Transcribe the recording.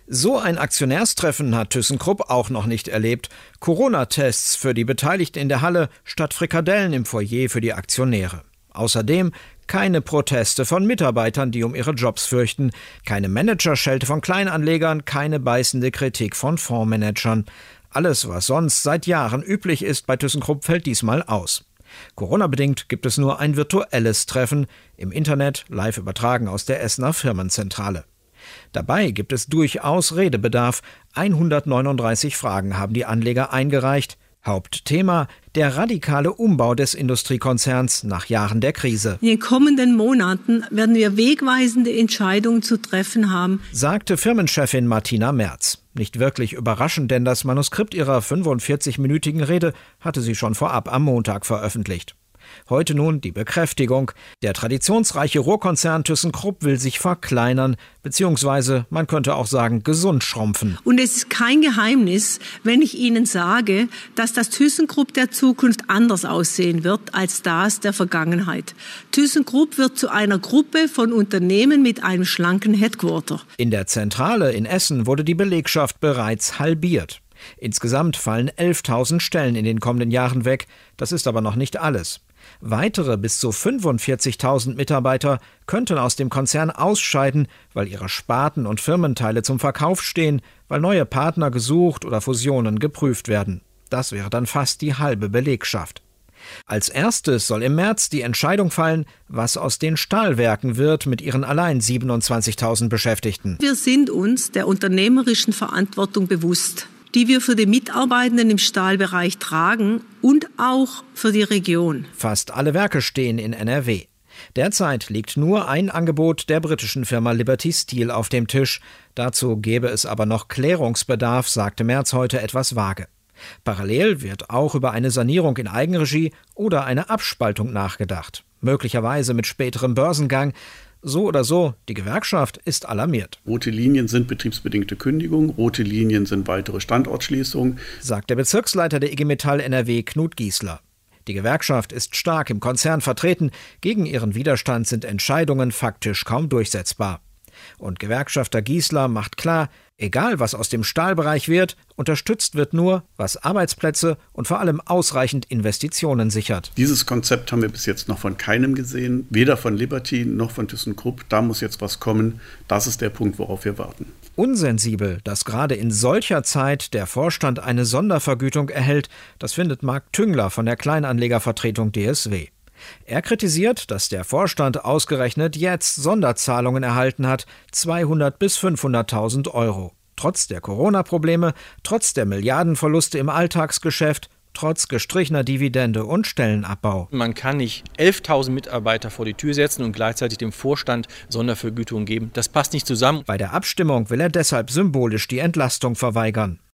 So ein Aktionärstreffen hat ThyssenKrupp auch noch nicht erlebt. Corona-Tests für die Beteiligten in der Halle statt Frikadellen im Foyer für die Aktionäre. Außerdem keine Proteste von Mitarbeitern, die um ihre Jobs fürchten, keine Managerschelte von Kleinanlegern, keine beißende Kritik von Fondsmanagern. Alles, was sonst seit Jahren üblich ist bei ThyssenKrupp, fällt diesmal aus. Corona-bedingt gibt es nur ein virtuelles Treffen, im Internet live übertragen aus der Essener Firmenzentrale. Dabei gibt es durchaus Redebedarf. 139 Fragen haben die Anleger eingereicht. Hauptthema: der radikale Umbau des Industriekonzerns nach Jahren der Krise. In den kommenden Monaten werden wir wegweisende Entscheidungen zu treffen haben, sagte Firmenchefin Martina Merz. Nicht wirklich überraschend, denn das Manuskript ihrer 45-minütigen Rede hatte sie schon vorab am Montag veröffentlicht. Heute nun die Bekräftigung. Der traditionsreiche Rohrkonzern ThyssenKrupp will sich verkleinern, beziehungsweise man könnte auch sagen, gesund schrumpfen. Und es ist kein Geheimnis, wenn ich Ihnen sage, dass das ThyssenKrupp der Zukunft anders aussehen wird als das der Vergangenheit. ThyssenKrupp wird zu einer Gruppe von Unternehmen mit einem schlanken Headquarter. In der Zentrale in Essen wurde die Belegschaft bereits halbiert. Insgesamt fallen 11.000 Stellen in den kommenden Jahren weg. Das ist aber noch nicht alles. Weitere bis zu 45.000 Mitarbeiter könnten aus dem Konzern ausscheiden, weil ihre Sparten und Firmenteile zum Verkauf stehen, weil neue Partner gesucht oder Fusionen geprüft werden. Das wäre dann fast die halbe Belegschaft. Als erstes soll im März die Entscheidung fallen, was aus den Stahlwerken wird mit ihren allein 27.000 Beschäftigten. Wir sind uns der unternehmerischen Verantwortung bewusst, die wir für die Mitarbeitenden im Stahlbereich tragen und auch für die Region. Fast alle Werke stehen in NRW. Derzeit liegt nur ein Angebot der britischen Firma Liberty Steel auf dem Tisch. Dazu gäbe es aber noch Klärungsbedarf, sagte Merz heute etwas vage. Parallel wird auch über eine Sanierung in Eigenregie oder eine Abspaltung nachgedacht. Möglicherweise mit späterem Börsengang. So oder so, die Gewerkschaft ist alarmiert. Rote Linien sind betriebsbedingte Kündigungen, rote Linien sind weitere Standortschließungen, sagt der Bezirksleiter der IG Metall NRW, Knut Giesler. Die Gewerkschaft ist stark im Konzern vertreten. Gegen ihren Widerstand sind Entscheidungen faktisch kaum durchsetzbar. Und Gewerkschafter Giesler macht klar, egal was aus dem Stahlbereich wird, unterstützt wird nur, was Arbeitsplätze und vor allem ausreichend Investitionen sichert. Dieses Konzept haben wir bis jetzt noch von keinem gesehen, weder von Liberty noch von ThyssenKrupp. Da muss jetzt was kommen. Das ist der Punkt, worauf wir warten. Unsensibel, dass gerade in solcher Zeit der Vorstand eine Sondervergütung erhält, das findet Marc Tüngler von der Kleinanlegervertretung DSW. Er kritisiert, dass der Vorstand ausgerechnet jetzt Sonderzahlungen erhalten hat, 200.000 bis 500.000 Euro. Trotz der Corona-Probleme, trotz der Milliardenverluste im Alltagsgeschäft, trotz gestrichener Dividende und Stellenabbau. Man kann nicht 11.000 Mitarbeiter vor die Tür setzen und gleichzeitig dem Vorstand Sondervergütung geben. Das passt nicht zusammen. Bei der Abstimmung will er deshalb symbolisch die Entlastung verweigern.